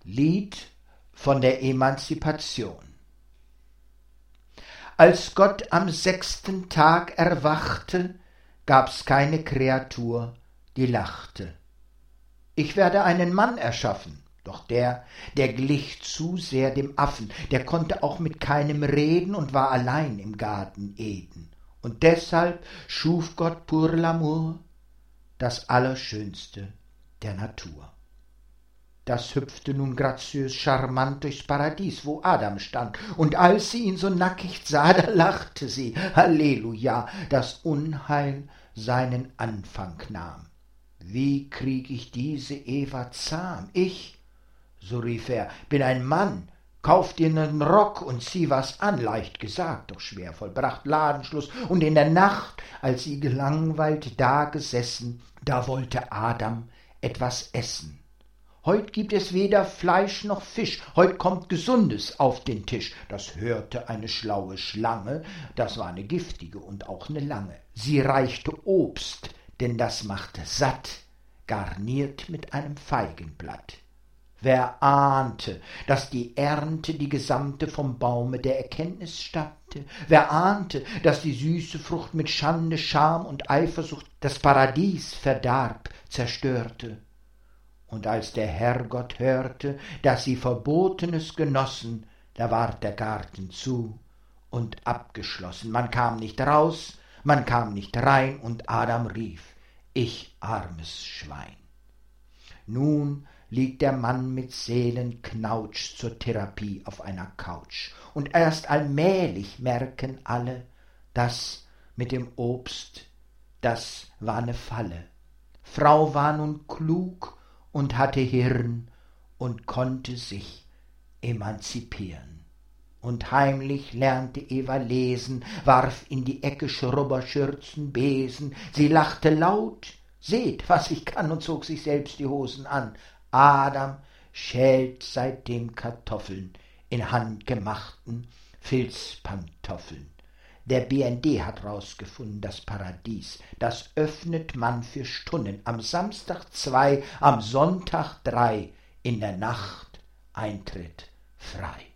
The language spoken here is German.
Lied von der Emanzipation. Als Gott am 6. Tag erwachte, gab's keine Kreatur, die lachte. Ich werde einen Mann erschaffen, doch der glich zu sehr dem Affen, der konnte auch mit keinem reden und war allein im Garten Eden. Und deshalb schuf Gott pour l'amour das Allerschönste der Natur. Das hüpfte nun graziös charmant durchs Paradies, wo Adam stand, und als sie ihn so nackig sah, da lachte sie, Halleluja, das Unheil seinen Anfang nahm. Wie krieg ich diese Eva zahm? Ich, so rief er, bin ein Mann, kauf dir nen Rock und zieh was an, leicht gesagt, doch schwer vollbracht, Ladenschluss, und in der Nacht, als sie gelangweilt da gesessen, da wollte Adam etwas essen. Heut gibt es weder Fleisch noch Fisch, heut kommt Gesundes auf den Tisch. Das hörte eine schlaue Schlange, das war eine giftige und auch eine lange. Sie reichte Obst, denn das machte satt, garniert mit einem Feigenblatt. Wer ahnte, dass die Ernte die gesamte vom Baume der Erkenntnis stammte? Wer ahnte, dass die süße Frucht mit Schande, Scham und Eifersucht das Paradies verdarb, zerstörte? Und als der Herrgott hörte, dass sie Verbotenes genossen, da ward der Garten zu und abgeschlossen. Man kam nicht raus, man kam nicht rein, und Adam rief, ich armes Schwein. Nun liegt der Mann mit Seelenknautsch zur Therapie auf einer Couch, und erst allmählich merken alle, das mit dem Obst, das war ne Falle. Frau war nun klug und hatte Hirn und konnte sich emanzipieren. Und heimlich lernte Eva lesen, warf in die Ecke Schrubberschürzen, Besen. Sie lachte laut, seht, was ich kann, und zog sich selbst die Hosen an. Adam schält seitdem Kartoffeln in handgemachten Filzpantoffeln. Der BND hat rausgefunden, das Paradies, das öffnet man für Stunden, am Samstag 2, am Sonntag 3, in der Nacht Eintritt frei.